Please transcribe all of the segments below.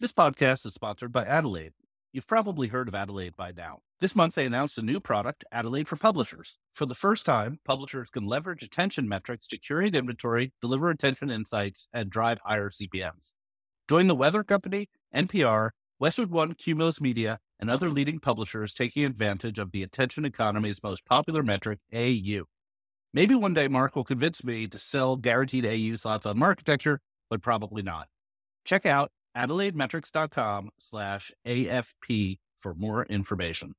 This podcast is sponsored by Adelaide. You've probably heard of Adelaide by now. This month, they announced a new product, Adelaide for Publishers. For the first time, publishers can leverage attention metrics to curate inventory, deliver attention insights, and drive higher CPMs. Join the Weather Company, NPR, Westwood One, Cumulus Media, and other leading publishers taking advantage of the attention economy's most popular metric, AU. Maybe one day Mark will convince me to sell guaranteed AU slots on Marketecture, but probably not. Check out AdelaideMetrics.com/AFP for more information.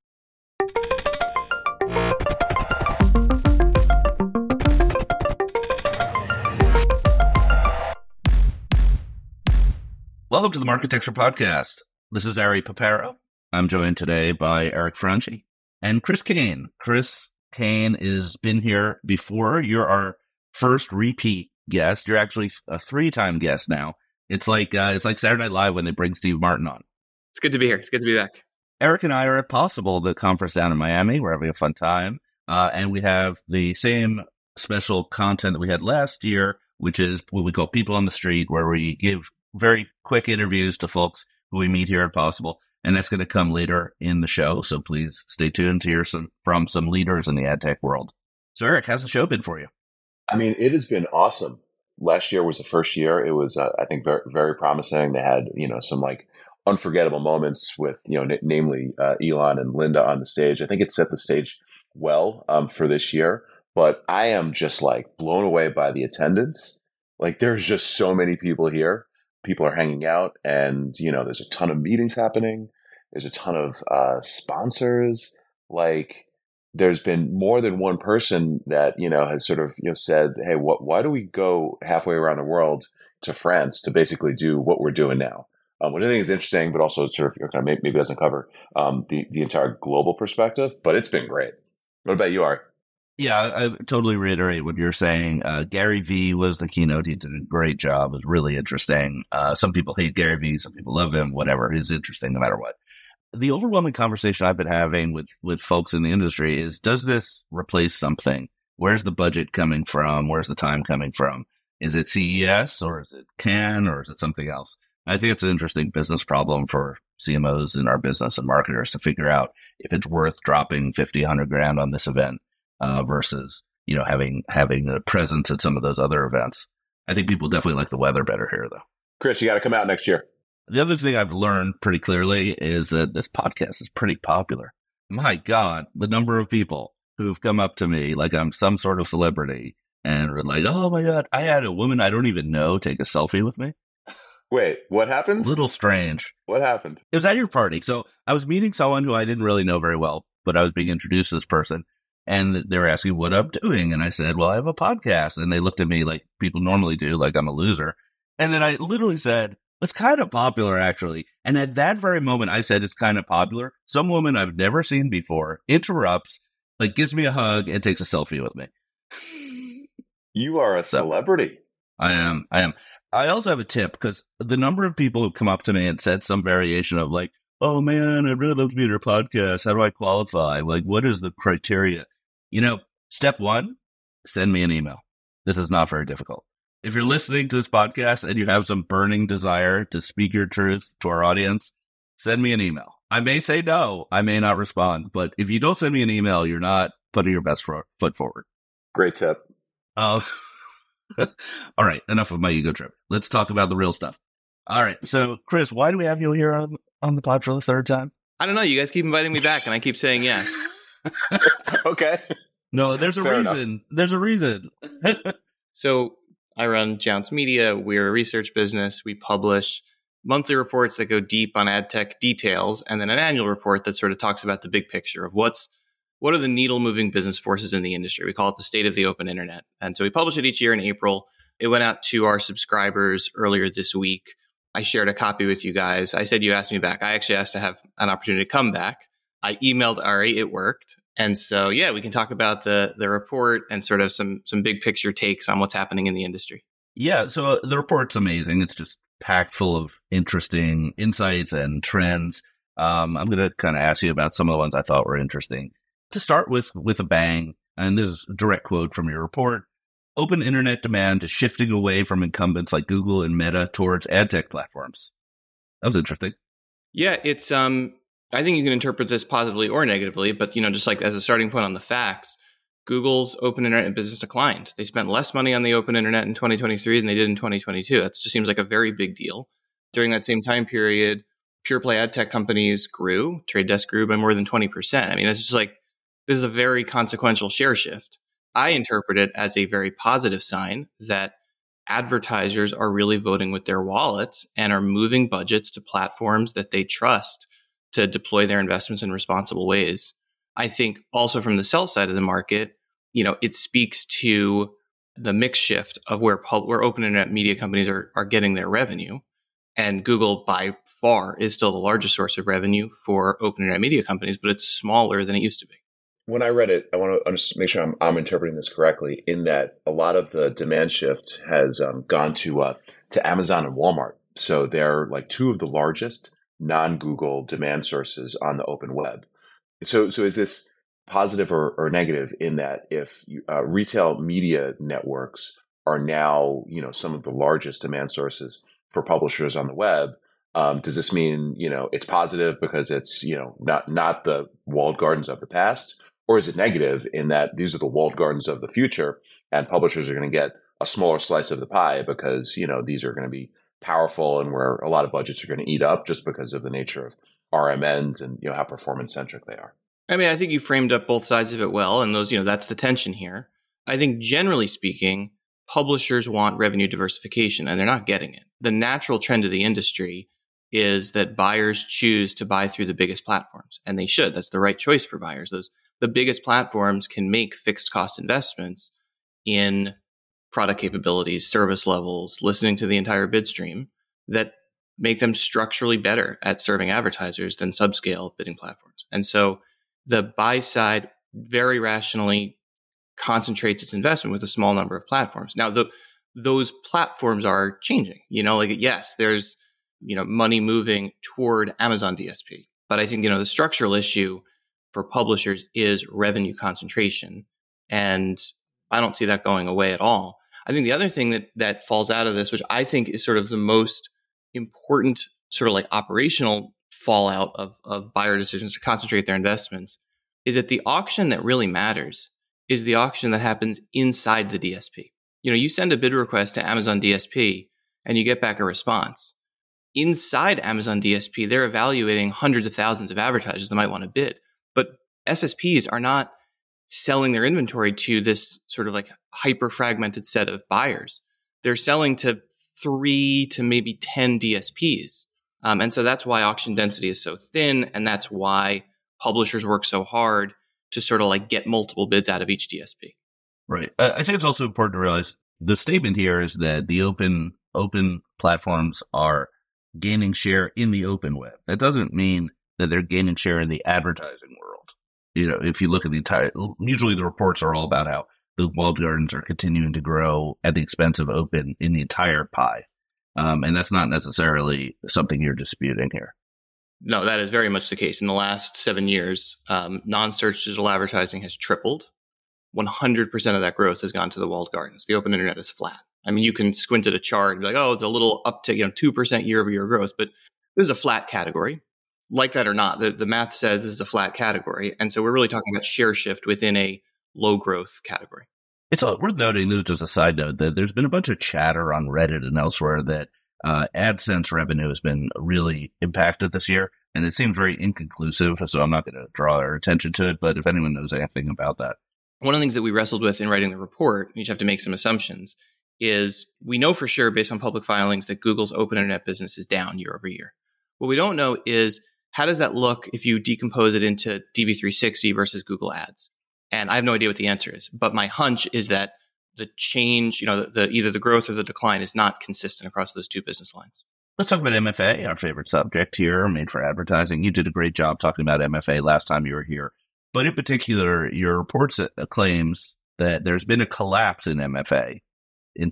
Welcome to the Marketecture Podcast. This is Ari Paparo. I'm joined today by Eric Franchi and Chris Kane. Chris Kane has been here before. You're our first repeat guest. You're actually a three-time guest now. It's like Saturday Night Live when they bring Steve Martin on. It's good to be here. It's good to be back. Eric and I are at Possible, the conference down in Miami. We're having a fun time. And we have the same special content that we had last year, which is what we call People on the Street, where we give very quick interviews to folks who we meet here at Possible. And that's going to come later in the show. So please stay tuned to hear from some leaders in the ad tech world. So Eric, how's the show been for you? I mean, it has been awesome. Last year was the first year. It was, I think, very, very promising. They had, some like unforgettable moments with, namely Elon and Linda on the stage. I think it set the stage well for this year. But I am just like blown away by the attendance. Like there's just so many people here. People are hanging out, and there's a ton of meetings happening. There's a ton of sponsors. Like there's been more than one person that has sort of said, "Hey, why do we go halfway around the world to France to basically do what we're doing now?" Which I think is interesting, but also sort of kind of maybe doesn't cover the entire global perspective. But it's been great. What about you, Art? Yeah, I totally reiterate what you're saying. Gary Vee was the keynote. He did a great job. It was really interesting. Some people hate Gary Vee. Some people love him. Whatever. He's interesting no matter what. The overwhelming conversation I've been having with folks in the industry is, does this replace something? Where's the budget coming from? Where's the time coming from? Is it CES or is it Cannes or is it something else? I think it's an interesting business problem for CMOs in our business and marketers to figure out if it's worth dropping 50, 100 grand on this event. Versus, having a presence at some of those other events. I think people definitely like the weather better here, though. Chris, you got to come out next year. The other thing I've learned pretty clearly is that this podcast is pretty popular. My God, the number of people who've come up to me like I'm some sort of celebrity and are like, "Oh my God, I had a woman I don't even know take a selfie with me." Wait, what happened? A little strange. What happened? It was at your party. So I was meeting someone who I didn't really know very well, but I was being introduced to this person. And they were asking what I'm doing. And I said, well, I have a podcast. And they looked at me like people normally do, like I'm a loser. And then I literally said, it's kind of popular, actually. And at that very moment, I said, it's kind of popular. Some woman I've never seen before interrupts, like gives me a hug and takes a selfie with me. You are a celebrity. I am. I also have a tip because the number of people who come up to me and said some variation of like, oh man, I'd really love to be on your podcast. How do I qualify? Like, what is the criteria? Step one, send me an email. This is not very difficult. If you're listening to this podcast and you have some burning desire to speak your truth to our audience, send me an email. I may say no. I may not respond. But if you don't send me an email, you're not putting your best foot forward. Great tip. All right. Enough of my ego trip. Let's talk about the real stuff. All right. So, Chris, why do we have you here on the pod for the third time? I don't know. You guys keep inviting me back, and I keep saying yes. Okay. No, there's a reason. Enough. There's a reason. So I run Jounce Media. We're a research business. We publish monthly reports that go deep on ad tech details, and then an annual report that sort of talks about the big picture of what are the needle moving business forces in the industry. We call it the state of the open internet. And so we publish it each year in April. It went out to our subscribers earlier this week. I shared a copy with you guys. I said you asked me back. I actually asked to have an opportunity to come back. I emailed Ari. It worked. And so, yeah, we can talk about the report and sort of some big picture takes on what's happening in the industry. Yeah, so the report's amazing. It's just packed full of interesting insights and trends. I'm going to kind of ask you about some of the ones I thought were interesting. To start with a bang, and this is a direct quote from your report, open internet demand is shifting away from incumbents like Google and Meta towards ad tech platforms. That was interesting. Yeah, it's I think you can interpret this positively or negatively, but just like as a starting point on the facts, Google's open internet business declined. They spent less money on the open internet in 2023 than they did in 2022. That just seems like a very big deal. During that same time period, pure play ad tech companies grew. Trade Desk grew by more than 20%. I mean, it's just like, this is a very consequential share shift. I interpret it as a very positive sign that advertisers are really voting with their wallets and are moving budgets to platforms that they trust to deploy their investments in responsible ways. I think also from the sell side of the market, it speaks to the mix shift of where open internet media companies are getting their revenue. And Google by far is still the largest source of revenue for open internet media companies, but it's smaller than it used to be. When I read it, I want to make sure I'm interpreting this correctly, in that a lot of the demand shift has gone to Amazon and Walmart. So they're like two of the largest non-Google demand sources on the open web. So is this positive or negative in that if retail media networks are now, some of the largest demand sources for publishers on the web? Does this mean, it's positive because it's, not the walled gardens of the past? Or is it negative in that these are the walled gardens of the future and publishers are going to get a smaller slice of the pie because, these are going to be powerful and where a lot of budgets are going to eat up just because of the nature of RMNs and, how performance centric they are? I mean, I think you framed up both sides of it well. And those, that's the tension here. I think generally speaking, publishers want revenue diversification and they're not getting it. The natural trend of the industry is that buyers choose to buy through the biggest platforms, and they should. That's the right choice for buyers. The biggest platforms can make fixed cost investments in product capabilities, service levels, listening to the entire bid stream that make them structurally better at serving advertisers than subscale bidding platforms. And so the buy side very rationally concentrates its investment with a small number of platforms. Now, those platforms are changing. Yes, there's money moving toward Amazon DSP, but I think the structural issue for publishers is revenue concentration, and I don't see that going away at all. I think the other thing that falls out of this, which I think is sort of the most important sort of like operational fallout of buyer decisions to concentrate their investments, is that the auction that really matters is the auction that happens inside the DSP. You send a bid request to Amazon DSP and you get back a response. Inside Amazon DSP, they're evaluating hundreds of thousands of advertisers that might want to bid. But SSPs are not selling their inventory to this sort of like hyper fragmented set of buyers. They're selling to 3 to maybe 10 DSPs. And so that's why auction density is so thin. And that's why publishers work so hard to sort of like get multiple bids out of each DSP. Right. I think it's also important to realize the statement here is that the open platforms are gaining share in the open web. That doesn't mean that they're gaining share in the advertising world. If you look at usually the reports are all about how the walled gardens are continuing to grow at the expense of open in the entire pie. And that's not necessarily something you're disputing here. No, that is very much the case. In the last 7 years, non-search digital advertising has tripled. 100% of that growth has gone to the walled gardens. The open internet is flat. I mean, you can squint at a chart and be like, oh, it's a little uptick, 2% year over year growth, but this is a flat category. Like that or not, the math says this is a flat category. And so we're really talking about share shift within a low growth category. It's worth noting, just a side note, that there's been a bunch of chatter on Reddit and elsewhere that AdSense revenue has been really impacted this year. And it seems very inconclusive, so I'm not going to draw our attention to it. But if anyone knows anything about that. One of the things that we wrestled with in writing the report, you just have to make some assumptions, is we know for sure based on public filings that Google's open internet business is down year over year. What we don't know is how does that look if you decompose it into DV360 versus Google Ads? And I have no idea what the answer is, but my hunch is that the change, either the growth or the decline is not consistent across those two business lines. Let's talk about MFA, our favorite subject here, made for advertising. You did a great job talking about MFA last time you were here. But in particular, your report claims that there's been a collapse in MFA in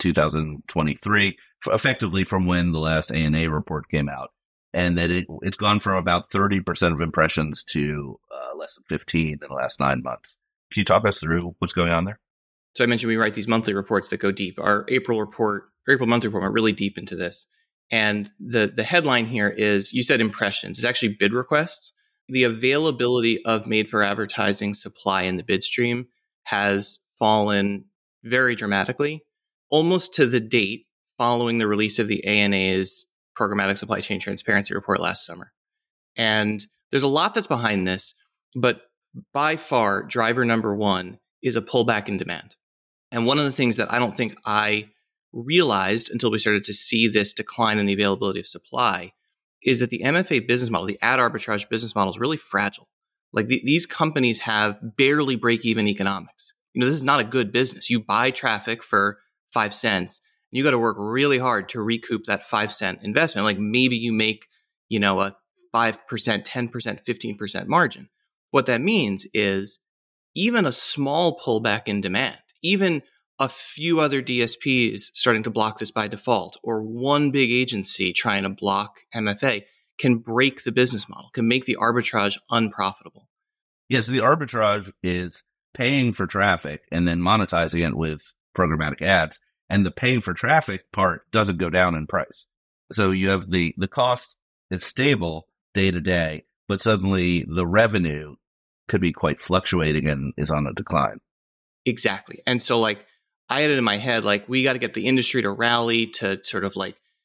2023, effectively from when the last ANA report came out, and that it's gone from about 30% of impressions to less than 15 in the last 9 months. Can you talk us through what's going on there? So I mentioned we write these monthly reports that go deep. Our April monthly report went really deep into this. And the headline here is, you said impressions. It's actually bid requests. The availability of made for advertising supply in the bid stream has fallen very dramatically, almost to the date following the release of the ANA's Programmatic Supply Chain Transparency Report last summer. And there's a lot that's behind this, but by far, driver number one is a pullback in demand. And one of the things that I don't think I realized until we started to see this decline in the availability of supply is that the MFA business model, the ad arbitrage business model, is really fragile. Like these companies have barely break-even economics. This is not a good business. You buy traffic for 5 cents. You got to work really hard to recoup that 5-cent investment. Like maybe you make, a 5%, 10%, 15% margin. What that means is even a small pullback in demand, even a few other DSPs starting to block this by default, or one big agency trying to block MFA, can break the business model, can make the arbitrage unprofitable. Yes, the arbitrage is paying for traffic and then monetizing it with programmatic ads. And the paying for traffic part doesn't go down in price. So you have the cost is stable day to day, but suddenly the revenue could be quite fluctuating and is on a decline. Exactly. And so I had it in my head, we got to get the industry to rally to sort of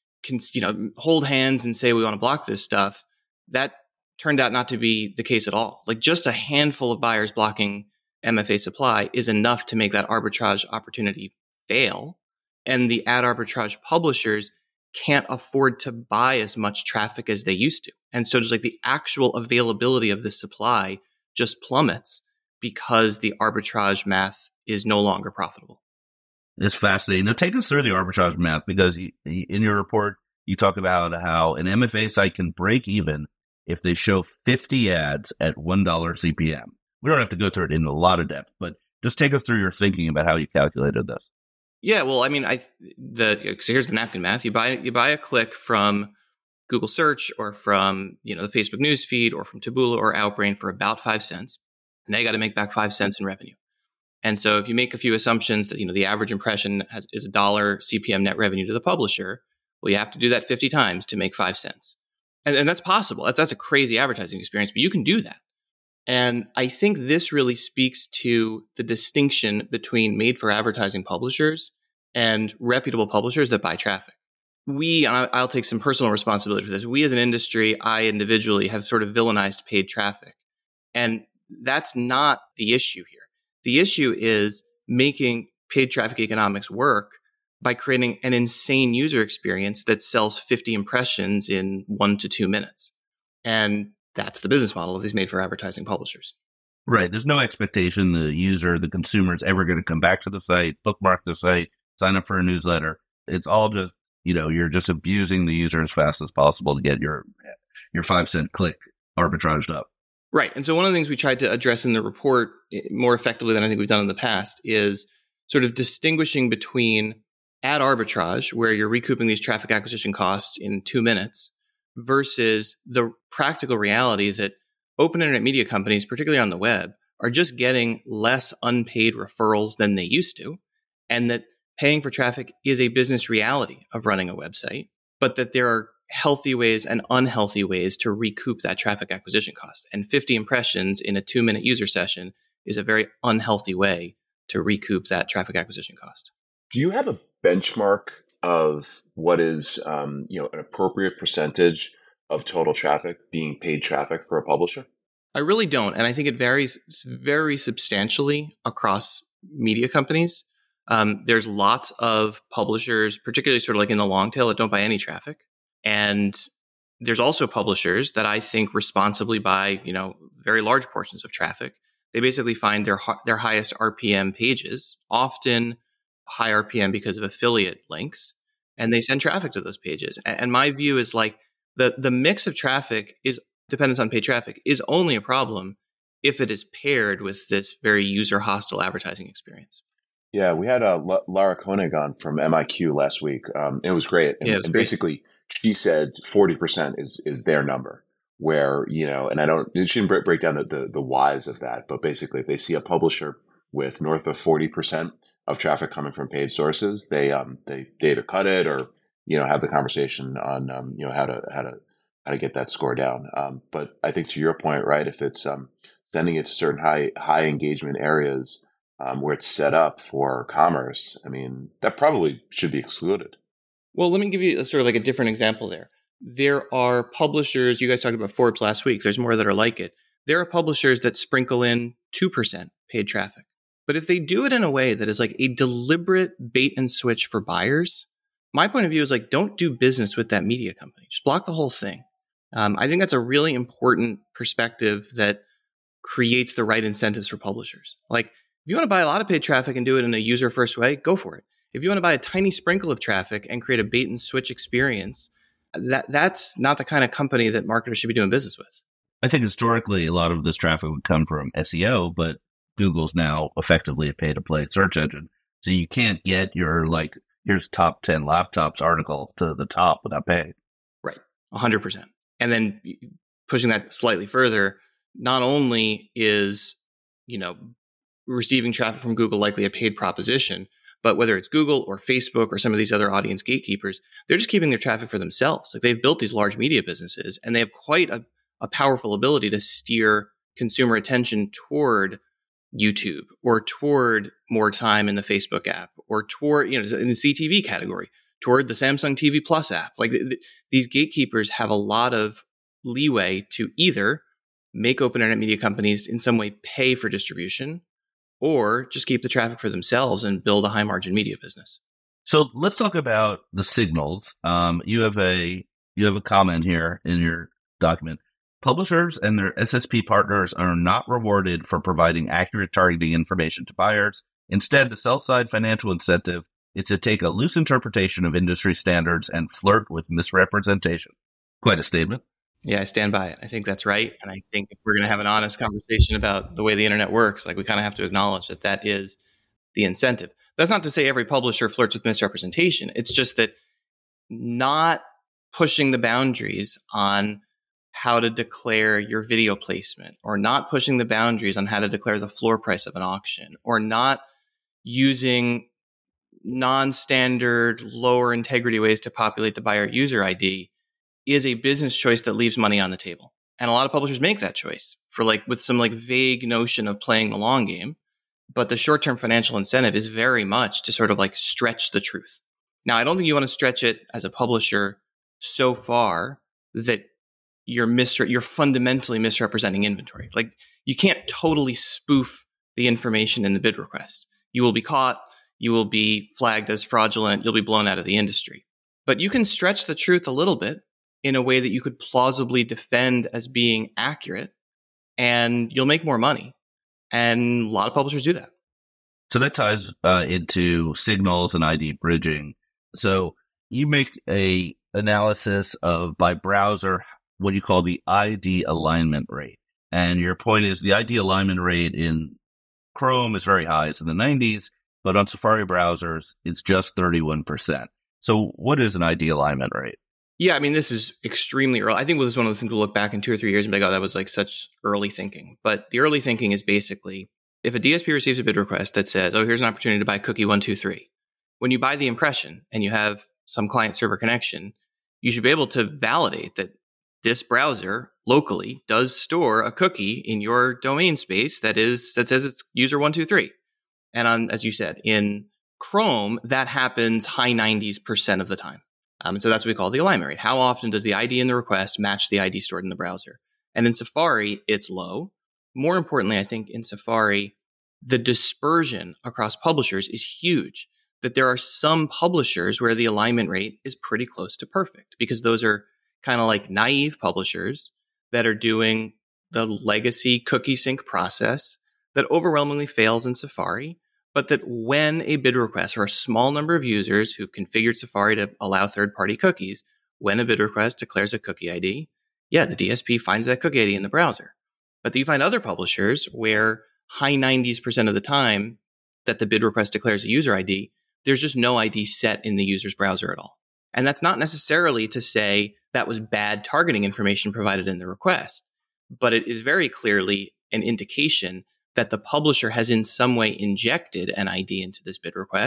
hold hands and say we want to block this stuff. That turned out not to be the case at all. Just a handful of buyers blocking MFA supply is enough to make that arbitrage opportunity fail. And the ad arbitrage publishers can't afford to buy as much traffic as they used to. And so just the actual availability of the supply just plummets because the arbitrage math is no longer profitable. It's fascinating. Now, take us through the arbitrage math, because in your report, you talk about how an MFA site can break even if they show 50 ads at $1 CPM. We don't have to go through it in a lot of depth, but just take us through your thinking about how you calculated this. Yeah, well, I mean, so here's the napkin math. You buy a click from Google Search or from the Facebook newsfeed or from Taboola or Outbrain for about 5 cents. Now you got to make back 5 cents in revenue. And so if you make a few assumptions that the average impression is $1 CPM net revenue to the publisher, well, you have to do that 50 times to make 5 cents. And that's possible. That's a crazy advertising experience, but you can do that. And I think this really speaks to the distinction between made for advertising publishers and reputable publishers that buy traffic. I'll take some personal responsibility for this. We as an industry, I individually have sort of villainized paid traffic. And that's not the issue here. The issue is making paid traffic economics work by creating an insane user experience that sells 50 impressions in 1 to 2 minutes. And that's the business model of these made for advertising publishers. Right. There's no expectation the user, the consumer, is ever going to come back to the site, bookmark the site, sign up for a newsletter. It's all just, you're just abusing the user as fast as possible to get your 5 cent click arbitraged up. Right. And so one of the things we tried to address in the report more effectively than I think we've done in the past is sort of distinguishing between ad arbitrage, where you're recouping these traffic acquisition costs in 2 minutes, versus the practical reality that open internet media companies, particularly on the web, are just getting less unpaid referrals than they used to, and that paying for traffic is a business reality of running a website, but that there are healthy ways and unhealthy ways to recoup that traffic acquisition cost. And 50 impressions in a 2-minute user session is a very unhealthy way to recoup that traffic acquisition cost. Do you have a benchmark of what is, an appropriate percentage of total traffic being paid traffic for a publisher? I really don't. And I think it varies very substantially across media companies. There's lots of publishers, particularly sort of in the long tail, that don't buy any traffic. And there's also publishers that I think responsibly buy, very large portions of traffic. They basically find their highest RPM pages, often high RPM because of affiliate links, and they send traffic to those pages. And my view is the mix of traffic is dependence on paid traffic is only a problem if it is paired with this very user hostile advertising experience. Yeah, we had Lara Koenig on from MIQ last week. It was great. And basically, she said 40% is their number, where, and she didn't break down the whys of that, but basically if they see a publisher with north of 40% of traffic coming from paid sources, they either cut it or have the conversation on, how to get that score down. But I think to your point, right, if it's sending it to certain high engagement areas where it's set up for commerce, I mean, that probably should be excluded. Well, let me give you sort of like a different example there. There are publishers, you guys talked about Forbes last week. There's more that are like it. There are publishers that sprinkle in 2% paid traffic. But if they do it in a way that is like a deliberate bait and switch for buyers, my point of view is like, don't do business with that media company. Just block the whole thing. I think that's a really important perspective that creates the right incentives for publishers. Like, if you want to buy a lot of paid traffic and do it in a user-first way, go for it. If you want to buy a tiny sprinkle of traffic and create a bait and switch experience, that's not the kind of company that marketers should be doing business with. I think historically a lot of this traffic would come from SEO, but Google's now effectively a pay-to-play search engine. So you can't get your, like, here's top 10 laptops article to the top without paying. Right, 100%. And then pushing that slightly further, not only is, receiving traffic from Google likely a paid proposition, but whether it's Google or Facebook or some of these other audience gatekeepers, they're just keeping their traffic for themselves. Like, they've built these large media businesses and they have quite a powerful ability to steer consumer attention toward YouTube or toward more time in the Facebook app or toward, in the CTV category, toward the Samsung TV Plus app. Like, these gatekeepers have a lot of leeway to either make open internet media companies in some way pay for distribution or just keep the traffic for themselves and build a high margin media business. So let's talk about the signals. You have a comment here in your document. Publishers and their SSP partners are not rewarded for providing accurate targeting information to buyers. Instead, the sell-side financial incentive is to take a loose interpretation of industry standards and flirt with misrepresentation. Quite a statement. Yeah, I stand by it. I think that's right. And I think if we're going to have an honest conversation about the way the internet works, like, we kind of have to acknowledge that is the incentive. That's not to say every publisher flirts with misrepresentation. It's just that not pushing the boundaries on how to declare your video placement, or not pushing the boundaries on how to declare the floor price of an auction, or not using non-standard, lower integrity ways to populate the buyer user ID is a business choice that leaves money on the table. And a lot of publishers make that choice with some vague notion of playing the long game. But the short-term financial incentive is very much to sort of stretch the truth. Now, I don't think you want to stretch it as a publisher so far that you're fundamentally misrepresenting inventory. Like, you can't totally spoof the information in the bid request. You will be caught. You will be flagged as fraudulent. You'll be blown out of the industry. But you can stretch the truth a little bit in a way that you could plausibly defend as being accurate, and you'll make more money. And a lot of publishers do that. So that ties into signals and ID bridging. So you make a analysis of, by browser, what you call the ID alignment rate. And your point is the ID alignment rate in Chrome is very high. It's in the 90s, but on Safari browsers, it's just 31%. So what is an ID alignment rate? Yeah, I mean, this is extremely early. I think this is one of those things we'll look back in 2 or 3 years and be like, oh, that was such early thinking. But the early thinking is basically, if a DSP receives a bid request that says, oh, here's an opportunity to buy cookie 123. When you buy the impression and you have some client server connection, you should be able to validate that this browser locally does store a cookie in your domain space that says it's user 123. And as you said, in Chrome, that happens high 90s% of the time. And so that's what we call the alignment rate. How often does the ID in the request match the ID stored in the browser? And in Safari, it's low. More importantly, I think in Safari, the dispersion across publishers is huge. That there are some publishers where the alignment rate is pretty close to perfect, because those are kind of like naive publishers that are doing the legacy cookie sync process that overwhelmingly fails in Safari. But that when a bid request, or a small number of users who've configured Safari to allow third-party cookies, when a bid request declares a cookie ID, the DSP finds that cookie ID in the browser. But you find other publishers where high 90s% of the time that the bid request declares a user ID, there's just no ID set in the user's browser at all. And that's not necessarily to say that was bad targeting information provided in the request, but it is very clearly an indication that the publisher has in some way injected an ID into this bid request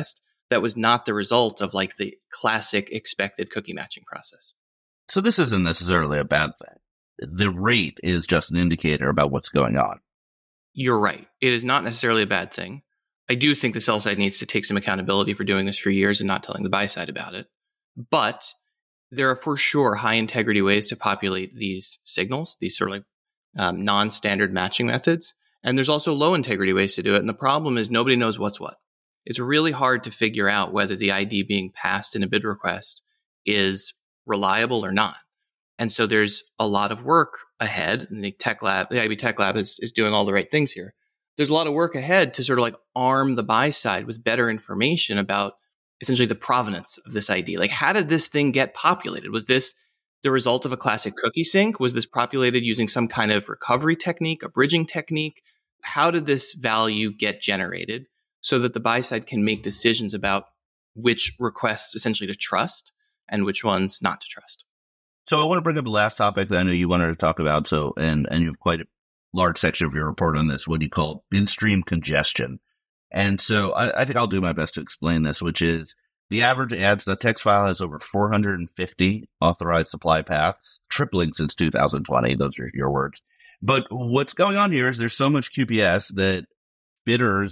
that was not the result of like the classic expected cookie matching process. So this isn't necessarily a bad thing. The rate is just an indicator about what's going on. You're right. It is not necessarily a bad thing. I do think the sell side needs to take some accountability for doing this for years and not telling the buy side about it. But there are for sure high integrity ways to populate these signals, these sort of like non-standard matching methods. And there's also low integrity ways to do it. And the problem is nobody knows what's what. It's really hard to figure out whether the ID being passed in a bid request is reliable or not. And so there's a lot of work ahead. And the IB Tech Lab is doing all the right things here. There's a lot of work ahead to sort of like arm the buy side with better information about essentially the provenance of this ID. Like, how did this thing get populated? Was this the result of a classic cookie sync? Was this populated using some kind of recovery technique, a bridging technique? How did this value get generated so that the buy side can make decisions about which requests essentially to trust and which ones not to trust? So I want to bring up the last topic that I know you wanted to talk about. So, and you have quite a large section of your report on this, what you call bid stream congestion. And so I think I'll do my best to explain this, which is the average ads.txt file has over 450 authorized supply paths, tripling since 2020. Those are your words. But what's going on here is there's so much QPS that bidders,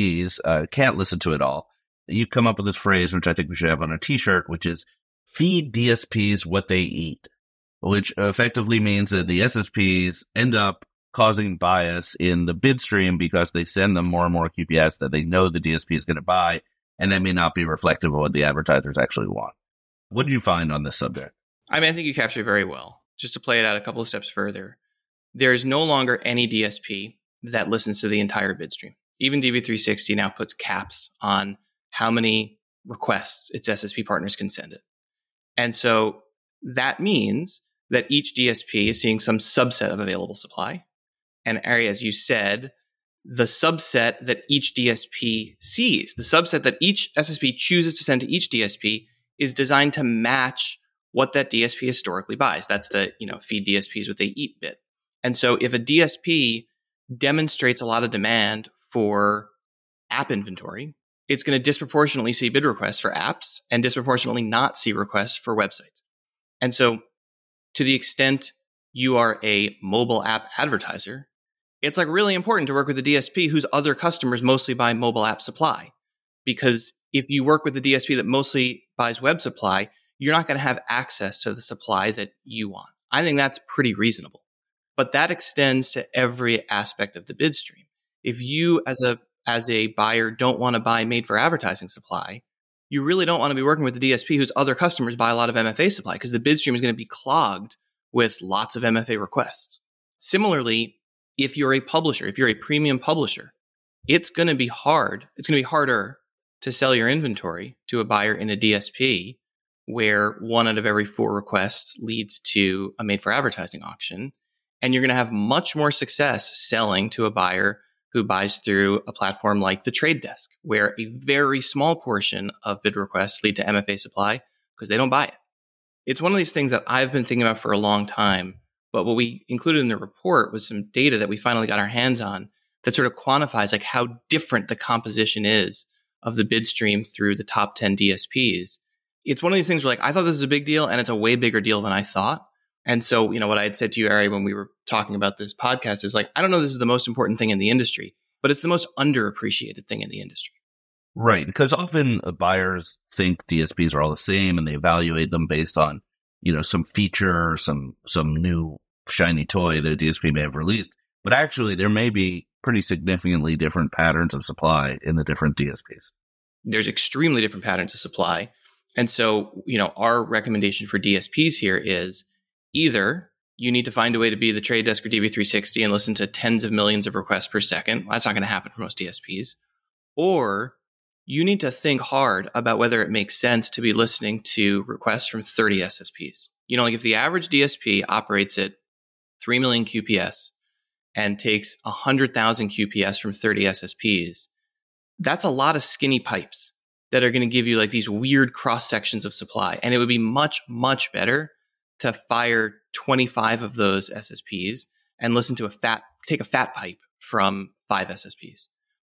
DSPs, can't listen to it all. You come up with this phrase, which I think we should have on a t-shirt, which is feed DSPs what they eat, which effectively means that the SSPs end up causing bias in the bid stream because they send them more and more QPS that they know the DSP is going to buy, and that may not be reflective of what the advertisers actually want. What did you find on this subject? I mean, I think you captured it very well. Just to play it out a couple of steps further, there is no longer any DSP that listens to the entire bid stream. Even DV360 now puts caps on how many requests its SSP partners can send it. And so that means that each DSP is seeing some subset of available supply. And Ari, as you said, the subset that each DSP sees, the subset that each SSP chooses to send to each DSP is designed to match what that DSP historically buys. That's the, feed DSPs what they eat bit. And so if a DSP demonstrates a lot of demand for app inventory, it's going to disproportionately see bid requests for apps and disproportionately not see requests for websites. And so to the extent you are a mobile app advertiser, it's like really important to work with a DSP whose other customers mostly buy mobile app supply. Because if you work with a DSP that mostly buys web supply, you're not going to have access to the supply that you want. I think that's pretty reasonable. But that extends to every aspect of the bid stream. If you as a buyer don't want to buy made for advertising supply, you really don't want to be working with the DSP whose other customers buy a lot of MFA supply because the bid stream is going to be clogged with lots of MFA requests. Similarly, if you're a publisher, if you're a premium publisher, it's going to be hard. It's going to be harder to sell your inventory to a buyer in a DSP where 1 out of every 4 requests leads to a made for advertising auction. And you're going to have much more success selling to a buyer who buys through a platform like the Trade Desk, where a very small portion of bid requests lead to MFA supply because they don't buy it. It's one of these things that I've been thinking about for a long time. But what we included in the report was some data that we finally got our hands on that sort of quantifies like how different the composition is of the bid stream through the top 10 DSPs. It's one of these things where like, I thought this was a big deal and it's a way bigger deal than I thought. And so, what I had said to you, Ari, when we were talking about this podcast is like, I don't know, this is the most important thing in the industry, but it's the most underappreciated thing in the industry. Right. Because often buyers think DSPs are all the same and they evaluate them based on some feature or some new shiny toy that a DSP may have released. But actually, there may be pretty significantly different patterns of supply in the different DSPs. There's extremely different patterns of supply. And so, our recommendation for DSPs here is either you need to find a way to be the Trade Desk or DV360 and listen to tens of millions of requests per second. Well, that's not going to happen for most DSPs. Or you need to think hard about whether it makes sense to be listening to requests from 30 SSPs. Like if the average DSP operates at 3 million QPS and takes 100,000 QPS from 30 SSPs, that's a lot of skinny pipes that are going to give you like these weird cross sections of supply. And it would be much, much better to fire 25 of those SSPs and listen to take a fat pipe from 5 SSPs.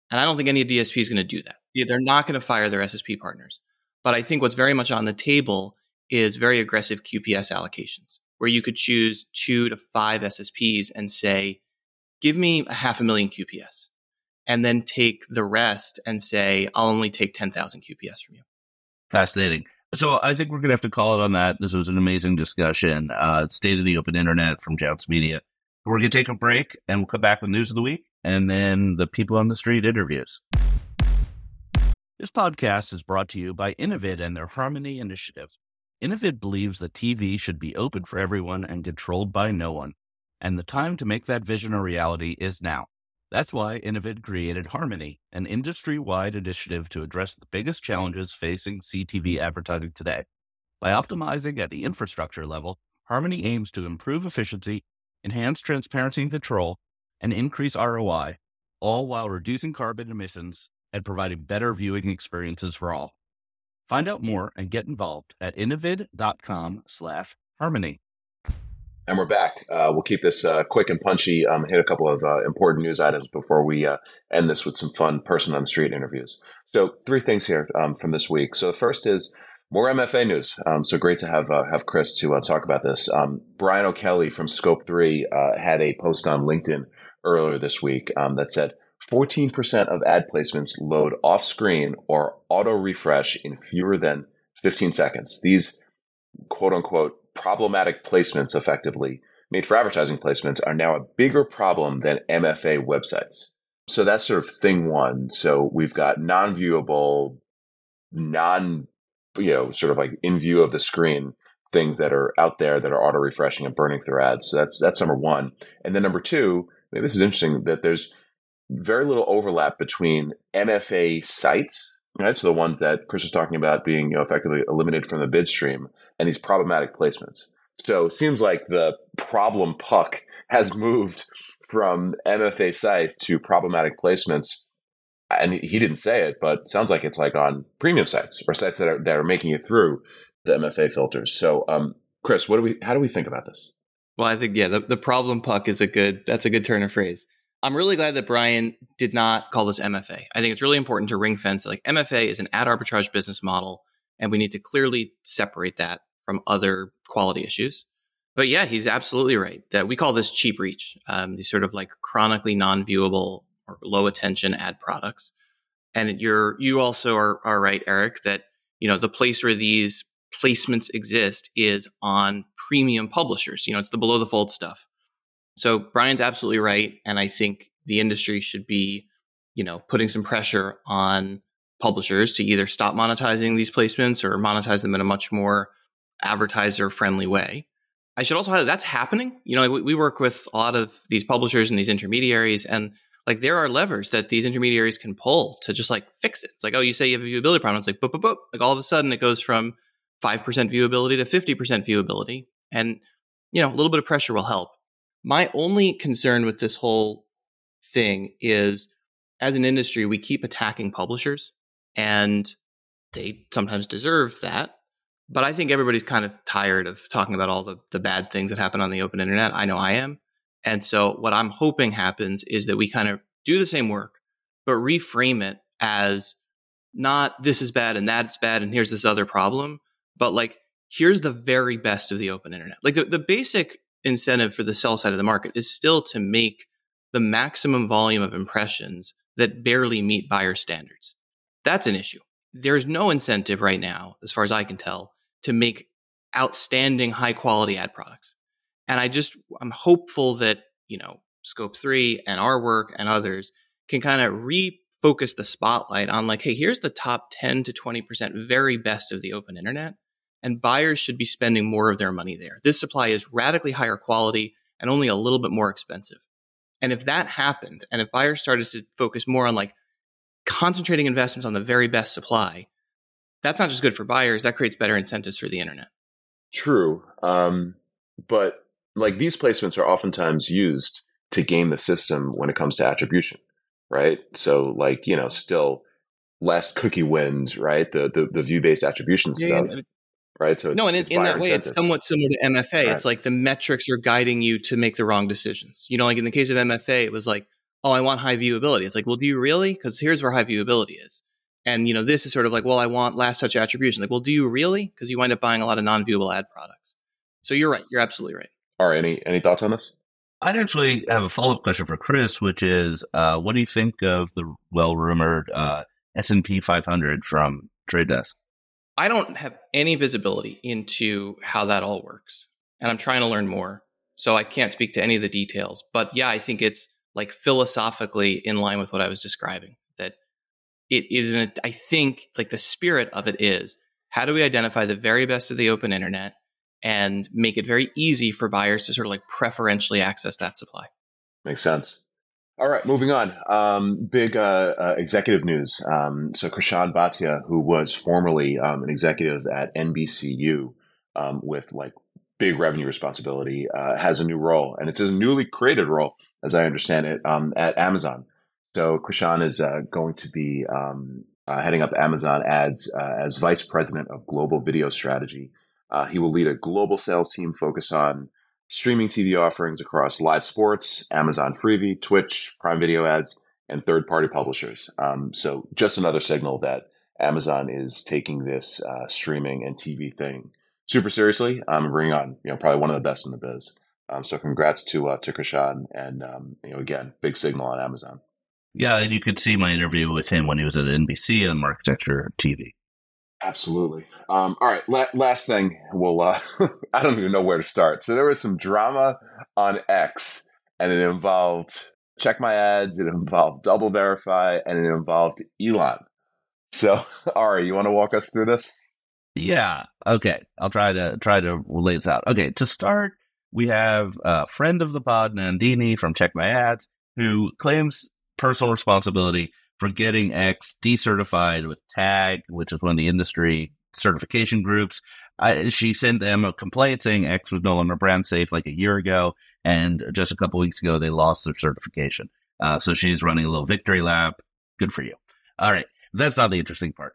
And I don't think any DSP is going to do that. They're not going to fire their SSP partners. But I think what's very much on the table is very aggressive QPS allocations, where you could choose 2 to 5 SSPs and say, give me 500,000 QPS, and then take the rest and say, I'll only take 10,000 QPS from you. Fascinating. So I think we're going to have to call it on that. This was an amazing discussion. State of the Open Internet from Jounce Media. We're going to take a break, and we'll come back with news of the week and then the people on the street interviews. This podcast is brought to you by Innovid and their Harmony initiative. Innovid believes that TV should be open for everyone and controlled by no one. And the time to make that vision a reality is now. That's why Innovid created Harmony, an industry-wide initiative to address the biggest challenges facing CTV advertising today. By optimizing at the infrastructure level, Harmony aims to improve efficiency, enhance transparency and control, and increase ROI, all while reducing carbon emissions and providing better viewing experiences for all. Find out more and get involved at innovid.com/harmony. And we're back. We'll keep this quick and punchy, hit a couple of important news items before we end this with some fun person on the street interviews. So 3 things here from this week. So the first is more MFA news. So great to have Chris to talk about this. Brian O'Kelly from Scope 3 had a post on LinkedIn earlier this week that said 14% of ad placements load off screen or auto refresh in fewer than 15 seconds. These quote unquote problematic placements, effectively made for advertising placements, are now a bigger problem than MFA websites. So that's sort of thing one. So we've got non-viewable, sort of like in view of the screen things that are out there that are auto refreshing and burning through ads. So that's number one. And then number two, maybe this is interesting, that there's very little overlap between MFA sites, right? So the ones that Chris was talking about being effectively eliminated from the bid stream, and these problematic placements. So it seems like the problem puck has moved from MFA sites to problematic placements. And he didn't say it, but it sounds like it's like on premium sites or sites that are making it through the MFA filters. So, Chris, how do we think about this? Well, I think, the problem puck is that's a good turn of phrase. I'm really glad that Brian did not call this MFA. I think it's really important to ring fence that MFA is an ad arbitrage business model, and we need to clearly separate that from other quality issues. But yeah, he's absolutely right that we call this cheap reach, these sort of like chronically non-viewable or low attention ad products. And you also are right, Eric, that the place where these placements exist is on premium publishers. It's the below the fold stuff. So Brian's absolutely right, and I think the industry should be, putting some pressure on publishers to either stop monetizing these placements or monetize them in a much more advertiser-friendly way. I should also highlight that's happening. We work with a lot of these publishers and these intermediaries, and there are levers that these intermediaries can pull to just fix it. It's like, oh, you say you have a viewability problem. It's like, boop, boop, boop. All of a sudden it goes from 5% viewability to 50% viewability. And, a little bit of pressure will help. My only concern with this whole thing is, as an industry, we keep attacking publishers, and they sometimes deserve that. But I think everybody's kind of tired of talking about all the bad things that happen on the open internet. I know I am. And so what I'm hoping happens is that we kind of do the same work, but reframe it as not this is bad and that's bad and here's this other problem, but here's the very best of the open internet. The basic incentive for the sell side of the market is still to make the maximum volume of impressions that barely meet buyer standards. That's an issue. There's no incentive right now, as far as I can tell, to make outstanding high quality ad products. And I'm hopeful that, Scope 3 and our work and others can kind of refocus the spotlight on hey, here's the top 10 to 20% very best of the open internet. And buyers should be spending more of their money there. This supply is radically higher quality and only a little bit more expensive. And if that happened, and if buyers started to focus more on concentrating investments on the very best supply, that's not just good for buyers, that creates better incentives for the internet. True. But these placements are oftentimes used to game the system when it comes to attribution, right? So still last cookie wins, right? The view-based attribution stuff. Yeah. Right. So in that way, it's somewhat similar to MFA. Right. It's the metrics are guiding you to make the wrong decisions. In the case of MFA, it was oh, I want high viewability. It's like, well, do you really? Because here's where high viewability is. And, this is sort of like, well, I want last touch attribution. Like, well, do you really? Because you wind up buying a lot of non-viewable ad products. So you're right. You're absolutely right. All right. Any thoughts on this? I'd actually have a follow-up question for Chris, which is, what do you think of the well-rumored S&P 500 from Trade Desk? I don't have any visibility into how that all works, and I'm trying to learn more. So I can't speak to any of the details. But yeah, I think it's like philosophically in line with what I was describing, that it isn't, I think like the spirit of it is, how do we identify the very best of the open internet and make it very easy for buyers to sort of like preferentially access that supply? Makes sense. All right, moving on. Big executive news. So Krishan Bhatia, who was formerly an executive at NBCU with like big revenue responsibility, has a new role, and it's a newly created role, as I understand it, at Amazon. So Krishan is going to be heading up Amazon Ads as Vice President of Global Video Strategy. He will lead a global sales team focused on streaming TV offerings across live sports, Amazon Freevee, Twitch, Prime Video ads, and third-party publishers. So just another signal that Amazon is taking this streaming and TV thing super seriously, and bringing on probably one of the best in the biz. So congrats to Krishan, and again, big signal on Amazon. Yeah, and you could see my interview with him when he was at NBC on Architecture TV. Absolutely. All right. Last thing. We'll. I don't even know where to start. So there was some drama on X, and it involved Check My Ads, it involved Double Verify, and it involved Elon. So, Ari, you want to walk us through this? Yeah. Okay. I'll try to lay this out. Okay. To start, we have a friend of the pod, Nandini from Check My Ads, who claims personal responsibility for getting X decertified with TAG, which is one of the industry certification groups. She sent them a complaint saying X was no longer brand safe like a year ago, and just a couple weeks ago, they lost their certification. So she's running a little victory lap. Good for you. All right. That's not the interesting part.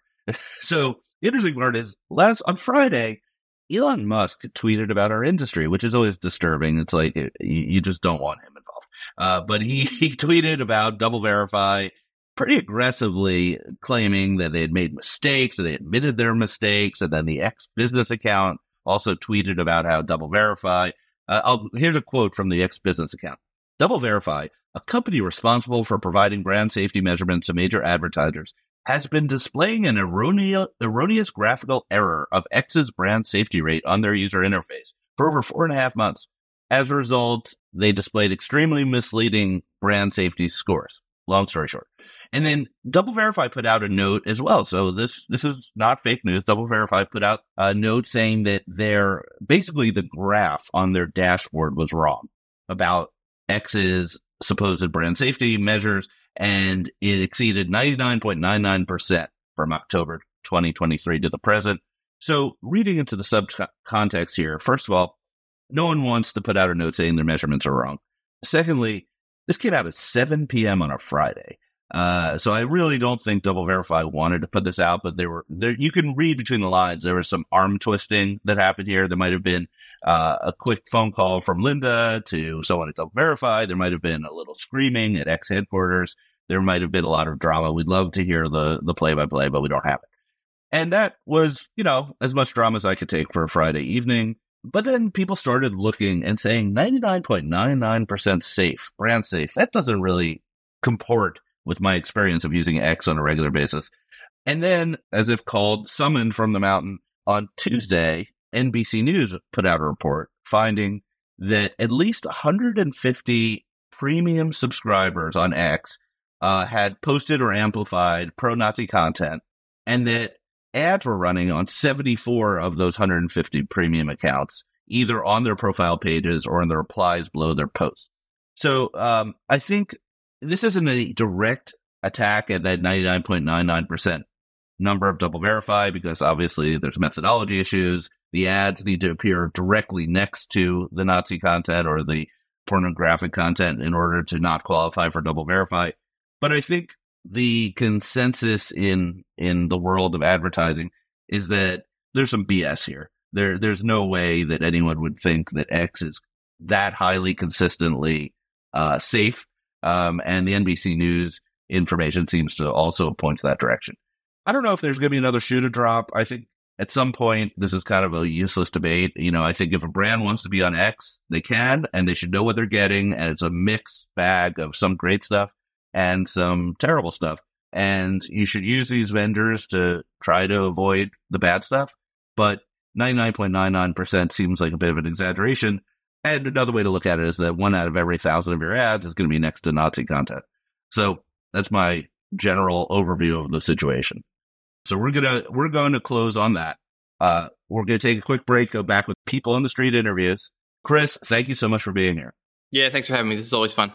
So the interesting part is on Friday, Elon Musk tweeted about our industry, which is always disturbing. It's like you just don't want him involved. But he tweeted about Double Verify, pretty aggressively claiming that they had made mistakes, and they admitted their mistakes, and then the X business account also tweeted about how Double Verify. Here's a quote from the X business account. Double Verify, a company responsible for providing brand safety measurements to major advertisers, has been displaying an erroneous graphical error of X's brand safety rate on their user interface for over 4.5 months. As a result, they displayed extremely misleading brand safety scores. Long story short. And then Double Verify put out a note as well. So this is not fake news. Double Verify put out a note saying that basically the graph on their dashboard was wrong about X's supposed brand safety measures, and it exceeded 99.99% from October 2023 to the present. So reading into the subcontext here, first of all, no one wants to put out a note saying their measurements are wrong. Secondly, this came out at 7 p.m. on a Friday. So I really don't think Double Verify wanted to put this out, but you can read between the lines. There was some arm twisting that happened here. There might have been a quick phone call from Linda to someone at Double Verify. There might have been a little screaming at X headquarters. There might have been a lot of drama. We'd love to hear the play-by-play, but we don't have it. And that was, as much drama as I could take for a Friday evening. But then people started looking and saying 99.99% safe, brand safe. That doesn't really comport with my experience of using X on a regular basis. And then, as if summoned from the mountain, on Tuesday, NBC News put out a report finding that at least 150 premium subscribers on X had posted or amplified pro-Nazi content, and that ads were running on 74 of those 150 premium accounts, either on their profile pages or in the replies below their posts. So I think this isn't a direct attack at that 99.99% number of Double Verify, because obviously there's methodology issues. The ads need to appear directly next to the Nazi content or the pornographic content in order to not qualify for Double Verify. But I think the consensus in the world of advertising is that there's some BS here. There's no way that anyone would think that X is that highly consistently safe. And the NBC News information seems to also point to that direction. I don't know if there's going to be another shoe to drop. I think at some point, this is kind of a useless debate. I think if a brand wants to be on X, they can, and they should know what they're getting. And it's a mixed bag of some great stuff and some terrible stuff. And you should use these vendors to try to avoid the bad stuff. But 99.99% seems like a bit of an exaggeration. And another way to look at it is that 1 out of every 1,000 of your ads is going to be next to Nazi content. So that's my general overview of the situation. So we're going to close on that. We're going to take a quick break, go back with people on the street interviews. Chris, thank you so much for being here. Yeah, thanks for having me. This is always fun.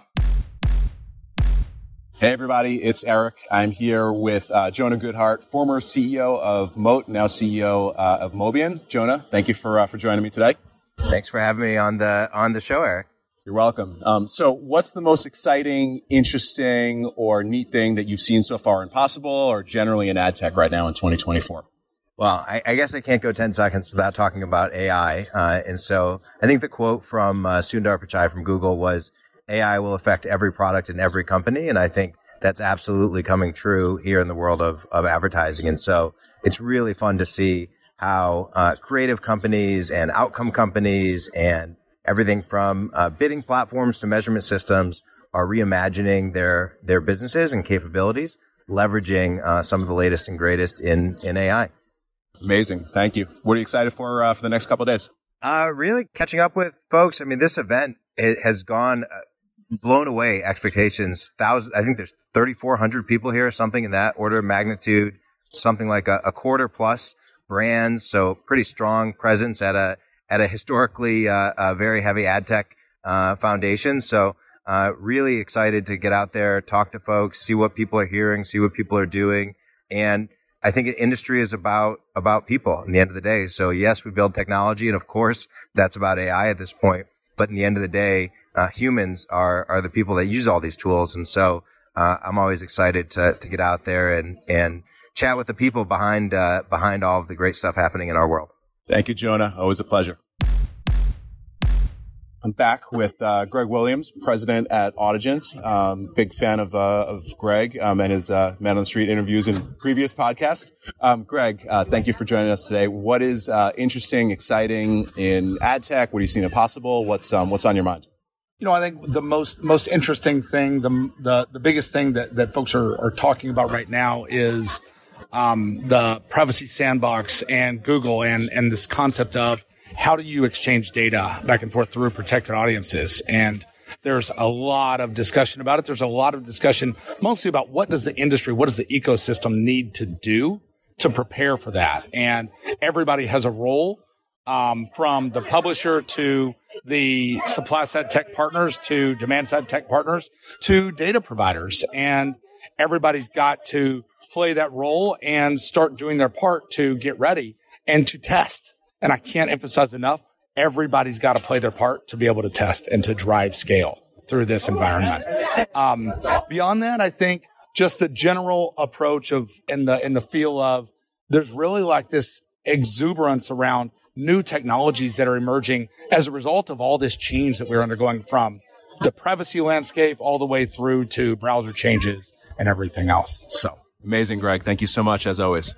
Hey, everybody. It's Eric. I'm here with Jonah Goodhart, former CEO of Moat, now CEO of Mobian. Jonah, thank you for joining me today. Thanks for having me on the show, Eric. You're welcome. So what's the most exciting, interesting, or neat thing that you've seen so far in Possible or generally in ad tech right now in 2024? Well, I guess I can't go 10 seconds without talking about AI. And so I think the quote from Sundar Pichai from Google was, AI will affect every product in every company. And I think that's absolutely coming true here in the world of advertising. And so it's really fun to see how creative companies and outcome companies and everything from bidding platforms to measurement systems are reimagining their businesses and capabilities, leveraging some of the latest and greatest in AI. Amazing. Thank you. What are you excited for the next couple of days? Really catching up with folks. I mean, this event has gone blown away expectations. I think there's 3,400 people here, something in that order of magnitude, something like a quarter plus brands. So pretty strong presence at a historically very heavy ad tech foundation. So really excited to get out there, talk to folks, see what people are hearing, see what people are doing. And I think industry is about people in the end of the day. So yes, we build technology, and of course that's about AI at this point. But in the end of the day, humans are the people that use all these tools. And so I'm always excited to get out there and chat with the people behind all of the great stuff happening in our world. Thank you, Jonah. Always a pleasure. I'm back with Greg Williams, president at Audigent. Big fan of Greg and his Man on the Street interviews and previous podcasts. Greg, thank you for joining us today. What is interesting, exciting in ad tech? What are you seeing Possible? What's on your mind? I think the most interesting thing, the biggest thing that folks are talking about right now is the privacy sandbox and Google and this concept of how do you exchange data back and forth through protected audiences. And there's a lot of discussion about it. There's a lot of discussion mostly about what does the ecosystem need to do to prepare for that. And everybody has a role, from the publisher to the supply side tech partners to demand side tech partners to data providers. And everybody's got to play that role and start doing their part to get ready and to test. And I can't emphasize enough, everybody's got to play their part to be able to test and to drive scale through this environment. Beyond that, I think just the general approach in the feel of there's really like this exuberance around new technologies that are emerging as a result of all this change that we're undergoing, from the privacy landscape all the way through to browser changes and everything else. So amazing, Greg. Thank you so much, as always.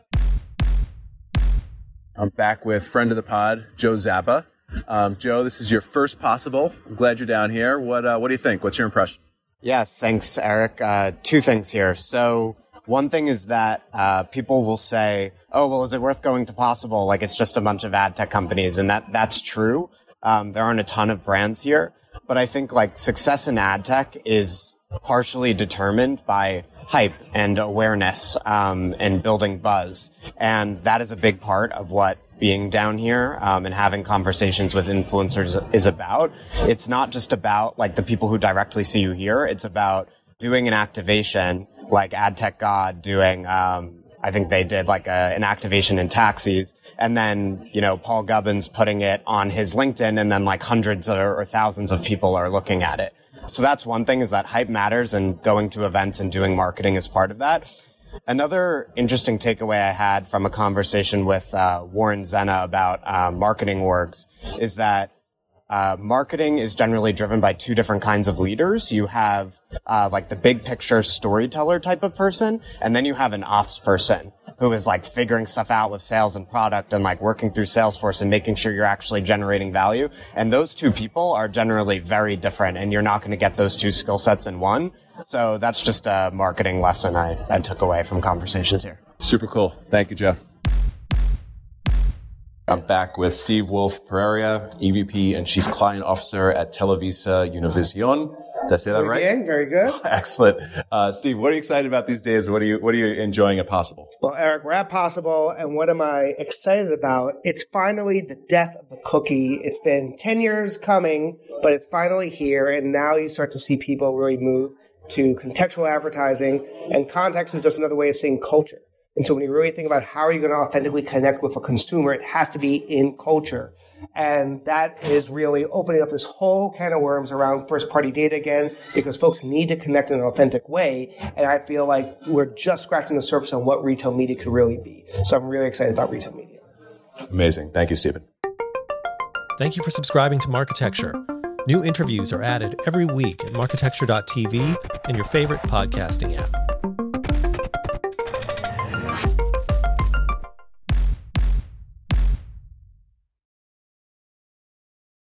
I'm back with friend of the pod, Joe Zappa. Joe, this is your first Possible. I'm glad you're down here. What do you think? What's your impression? Yeah, thanks, Eric. Two things here. So one thing is that people will say, oh, well, is it worth going to Possible? Like, it's just a bunch of ad tech companies. And that's true. There aren't a ton of brands here. But I think like success in ad tech is partially determined by hype and awareness and building buzz. And that is a big part of what being down here and having conversations with influencers is about. It's not just about like the people who directly see you here. It's about doing an activation like AdTech God doing, I think they did like an activation in taxis, and then, Paul Gubbins putting it on his LinkedIn, and then like hundreds or thousands of people are looking at it. So that's one thing, is that hype matters, and going to events and doing marketing is part of that. Another interesting takeaway I had from a conversation with Warren Zenna about marketing orgs is that marketing is generally driven by two different kinds of leaders. You have like the big picture storyteller type of person, and then you have an ops person who is like figuring stuff out with sales and product and like working through Salesforce and making sure you're actually generating value. And those two people are generally very different, and you're not going to get those two skill sets in one. So that's just a marketing lesson I took away from conversations here. Super cool. Thank you, Joe. I'm back with Steve Wolf Pereira, EVP and Chief Client Officer at Televisa Univision. Did I say that right? Very good. Excellent. Steve, what are you excited about these days? What are you enjoying at Possible? Well, Eric, we're at Possible, and what am I excited about? It's finally the death of the cookie. It's been 10 years coming, but it's finally here, and now you start to see people really move to contextual advertising, and context is just another way of saying culture. And so when you really think about how are you going to authentically connect with a consumer, it has to be in culture. And that is really opening up this whole can of worms around first-party data again, because folks need to connect in an authentic way. And I feel like we're just scratching the surface on what retail media could really be. So I'm really excited about retail media. Amazing. Thank you, Stephen. Thank you for subscribing to Marketecture. New interviews are added every week at marketecture.tv and your favorite podcasting app.